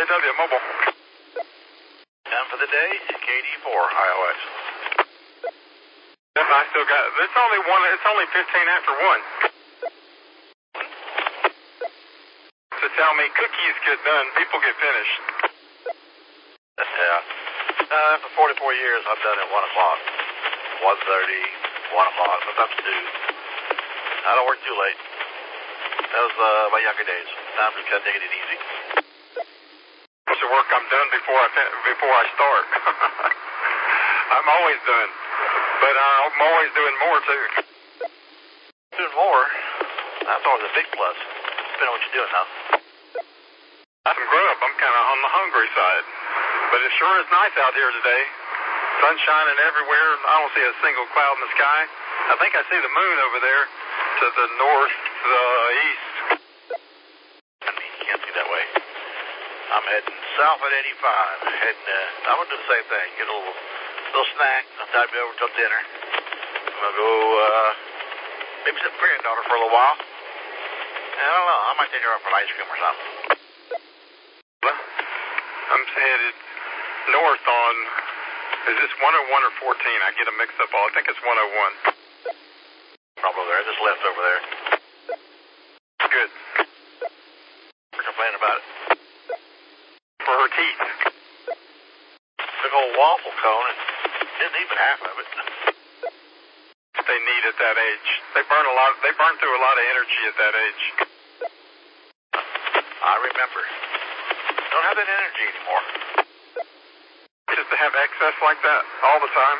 JW Mobile. Time for the day, KD4, IOX. Yep, I still got, it's only 15 after 1. To tell me cookies get done, people get finished. Yeah. After 44 years, I've done it 1 o'clock, 1:30, 1 o'clock, sometimes 2. I don't work too late. That was my younger days. Time to take it easy. Most of the work I'm done before I start. I'm always done, but I'm always doing more too. Doing more? That's always a big plus. Depending on what you're doing now. Some grub. I'm kind of on the hungry side, but it sure is nice out here today. Sun shining everywhere. I don't see a single cloud in the sky. I think I see the moon over there to the northeast. I mean, you can't see that way. I'm heading south at 85. I'm going to do the same thing. Get a little snack. I'll tide me over till dinner. I'm going to go babysit my granddaughter for a little while. And I don't know. I might take her out for an ice cream or something. I'm headed north on, is this 101 or 14? I get them mixed up all. I think it's 101. Probably there. I just left over there. Good. We're complaining about it. For her teeth. Big old waffle cone and didn't even half of it. They need at that age. They burn through a lot of energy at that age. I remember. Don't have that energy anymore. Just to have excess like that all the time.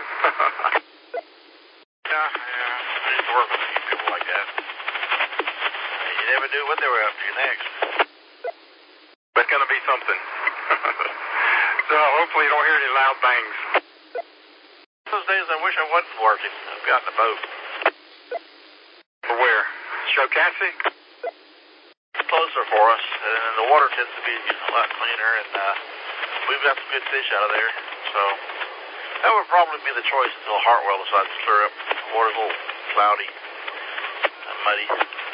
Yeah. I used to work with a few people like that. You never knew what they were up to next. There's going to be something. So hopefully you don't hear any loud bangs. Those days I wish I wasn't working. I've gotten a boat. For where? Shokassi? Closer for us, and the water tends to be a lot cleaner, and we've got some good fish out of there, so that would probably be the choice until Hartwell decides to clear up. The water's a little cloudy and muddy.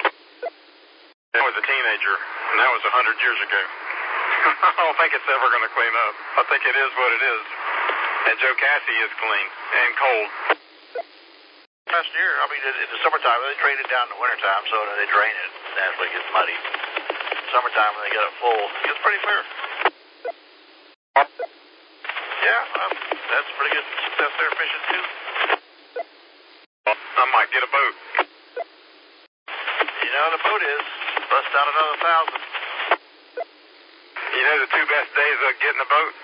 I was a teenager, and that was 100 years ago. I don't think it's ever going to clean up. I think it is what it is. And Jocassee is clean and cold. Last year, I mean, in the summertime, they drain it down in the wintertime, so they drain it. Naturally, it gets muddy. Summertime, when they get it full, it gets pretty clear. Yeah, that's pretty good success there fishing, too. I might get a boat. You know, the boat is. Bust out another 1,000. You know the 2 best days of getting a boat?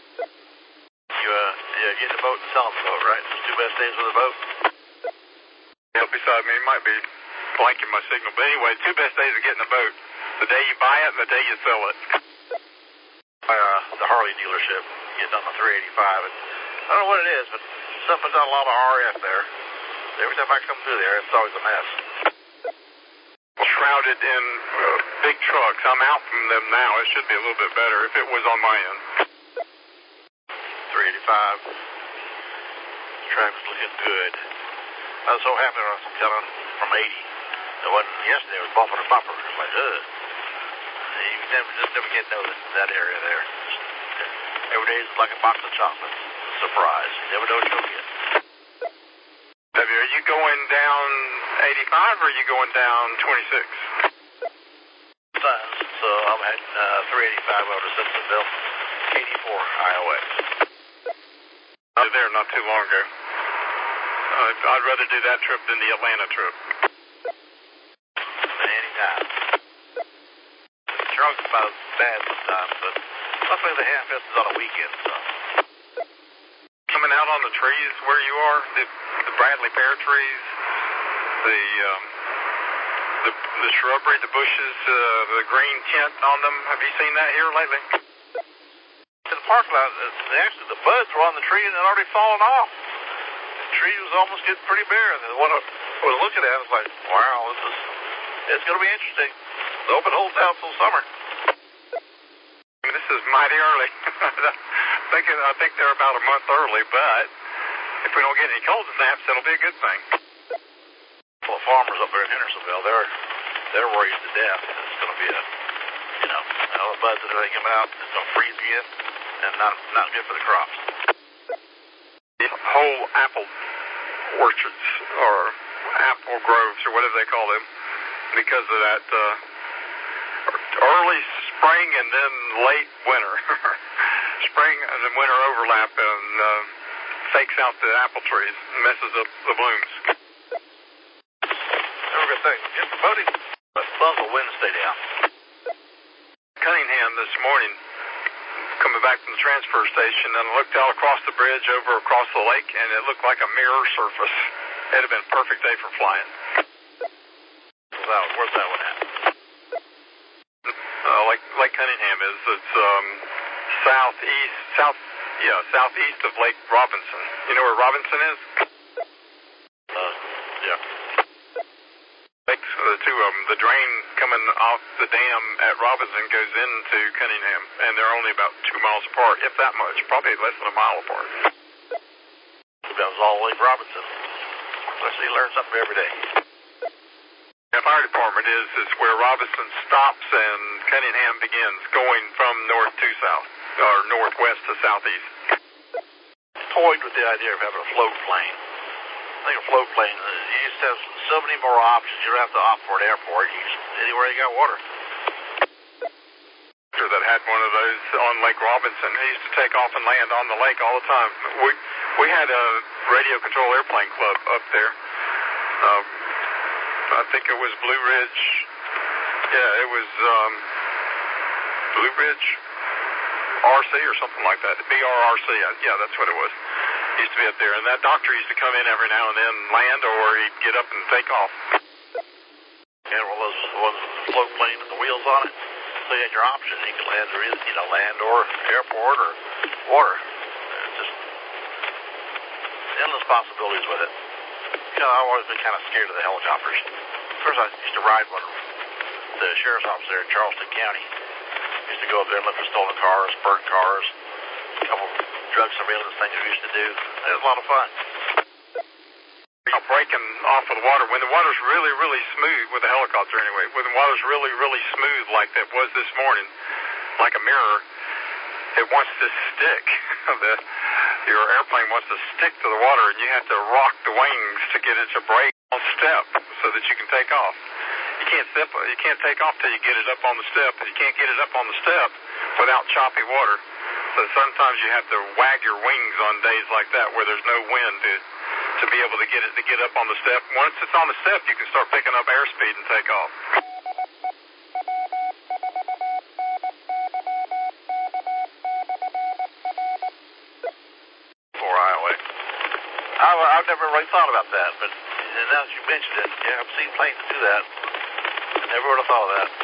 Yeah, getting a boat and selling the boat, right? The 2 best days with a boat. Yeah, beside me, he might be blanking my signal. But anyway, 2 best days of getting a boat. The day you buy it and the day you sell it. The Harley dealership, getting on the 385. And I don't know what it is, but something's got a lot of RF there. Every time I come through there, it's always a mess. Shrouded in big trucks. I'm out from them now. It should be a little bit better if it was on my end. 385. Traffic's looking good. I was so happy when I was coming from 80. It wasn't yesterday. It was bumper to bumper. It was like, ugh. You just never get to know that area there. Every day is like a box of chocolates. Surprise. You never know what you'll get. Are you going down 85 or are you going down 26? So I'm heading 385 over to Simpsonville, KD4, IOX. I was there not too long ago. I'd rather do that trip than the Atlanta trip. Anytime. Drunk's about as bad sometimes, but luckily the Hamfest is on a weekend, so. Coming out on the trees where you are, the Bradley pear trees, the shrubbery, the bushes, the green tint on them. Have you seen that here lately? In the parking lot, actually the buds were on the tree and had already fallen off. The tree was almost getting pretty bare, and the one I was looking at was like, wow, it's going to be interesting. I hope it holds out till summer. I mean, this is mighty early. I think they're about a month early, but if we don't get any cold snaps, it'll be a good thing. Well, the farmers up there in Hendersonville, they're worried to death. It's going to be a the buds that are coming out, it's gonna freeze again, and not good for the crops. Whole apple orchards or apple groves or whatever they call them, because of that early spring and then late winter. Spring and then winter overlap and fakes out the apple trees and messes up the blooms. Have a good thing. Get the boating. But Buzzle wind stay down. Cunningham this morning, coming back from the transfer station, and I looked out across the bridge over across the lake, and it looked like a mirror surface. It'd have been a perfect day for flying. Where's that one at? Lake Cunningham is. It's southeast of Lake Robinson. You know where Robinson is? Yeah. Lakes, the two of them. The drain coming off the dam at Robinson goes into Cunningham, and they're only about 2 miles apart, if that much. Probably less than a mile apart. That was all Lake Robinson. Let's see, learn something every day. The fire department is where Robinson stops and Cunningham begins, going from north to south, or northwest to southeast. Toyed with the idea of having a float plane. I think a float plane, you just have so many more options. You don't have to opt for an airport. You just, anywhere you got water. That had one of those on Lake Robinson. He used to take off and land on the lake all the time. We had a radio control airplane club up there. I think it was Blue Ridge. Yeah, it was Blue Ridge RC or something like that. BRRC. Yeah, that's what it was. Used to be up there, and that doctor used to come in every now and then, land, or he'd get up and take off. Yeah, well, those ones with the float plane and the wheels on it. So you had your option. You can land land or airport or water. It's just endless possibilities with it. You know, I've always been kind of scared of the helicopters. First, I used to ride one of the sheriff's office there in Charleston County. Used to go up there and look for stolen cars, burnt cars, a couple drug surveillance things we used to do. It was a lot of fun. Breaking off of the water, when the water's really, really smooth, with a helicopter anyway, when the water's really, really smooth like that was this morning, like a mirror, it wants to stick. Your airplane wants to stick to the water, and you have to rock the wings to get it to break on step so that you can take off. You can't take off till you get it up on the step, and you can't get it up on the step without choppy water. So sometimes you have to wag your wings on days like that where there's no wind to be able to get it to get up on the step. Once it's on the step, you can start picking up airspeed and take off. For Iowa. I've never really thought about that, but now that you mentioned it, yeah, I've seen planes do that. I never would have thought of that.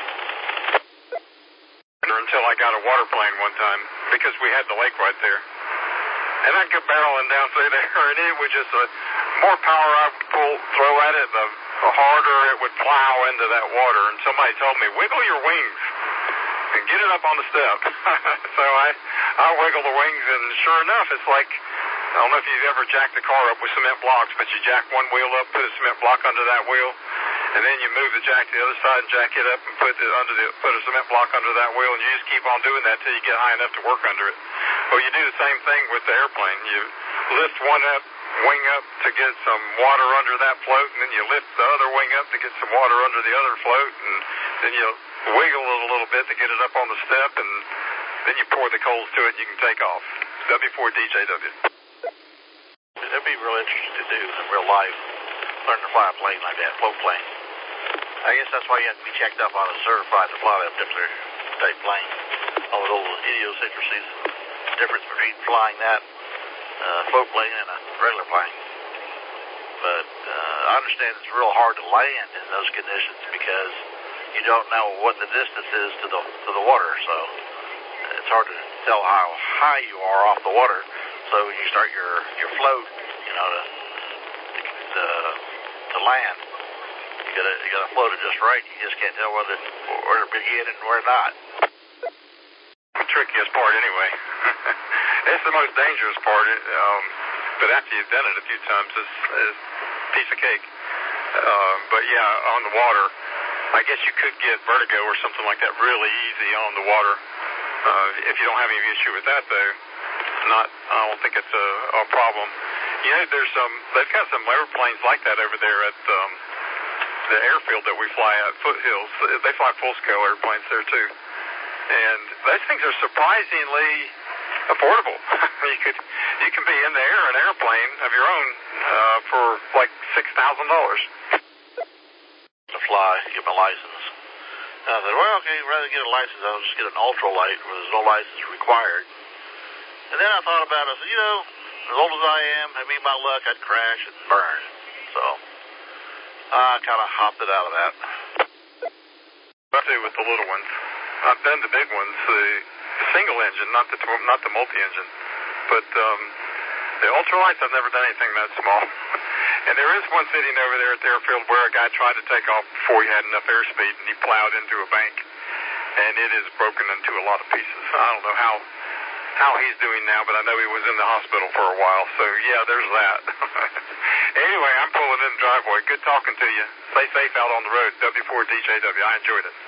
Until I got a water plane one time, because we had the lake right there. And I'd go barreling down through there, and it would just, more power I would throw at it, the harder it would plow into that water. And somebody told me, wiggle your wings and get it up on the step. So I wiggle the wings, and sure enough, it's like, I don't know if you've ever jacked a car up with cement blocks, but you jack one wheel up, put a cement block under that wheel, and then you move the jack to the other side and jack it up and put a cement block under that wheel, and you just keep on doing that till you get high enough to work under it. Well, you do the same thing with the airplane. You lift one wing up to get some water under that float, and then you lift the other wing up to get some water under the other float, and then you wiggle it a little bit to get it up on the step, and then you pour the coals to it and you can take off. W4DJW. That'd be real interesting to do in real life. Learn to fly a plane like that, float plane. I guess that's why you have to be checked up on and certified to fly that particular type plane. All the little idiosyncrasies, the difference between flying that float plane and a regular plane. But I understand it's real hard to land in those conditions because you don't know what the distance is to the water, so it's hard to tell how high you are off the water. So when you start your float, to land, you gotta float it just right. You just can't tell where to begin and where not. The trickiest part, anyway. It's the most dangerous part. But after you've done it a few times, it's a piece of cake. But yeah, on the water, I guess you could get vertigo or something like that really easy on the water. If you don't have any issue with that, though, I don't think it's a problem. You know, they've got some airplanes like that over there at the airfield that we fly at, Foothills. They fly full-scale airplanes there, too. And those things are surprisingly affordable. You can be in the air an airplane of your own for like $6,000. To fly, get my license. And I said, well, okay, rather than get a license, I'll just get an ultralight where there's no license required. And then I thought about it. I said, you know, as old as I am, I mean, my luck, I'd crash and burn. So I kind of hopped it out of that. I do with the little ones. I've done the big ones, the single engine, not the multi-engine. But the ultralights, I've never done anything that small. And there is one sitting over there at the airfield where a guy tried to take off before he had enough airspeed, and he plowed into a bank. And it is broken into a lot of pieces. I don't know how he's doing now, but I know he was in the hospital for a while. So, yeah, there's that. Anyway, I'm pulling in the driveway. Good talking to you. Stay safe out on the road. W4DJW. I enjoyed it.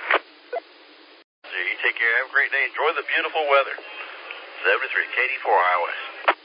So you take care. Have a great day. Enjoy the beautiful weather. 73, KD4 Highway.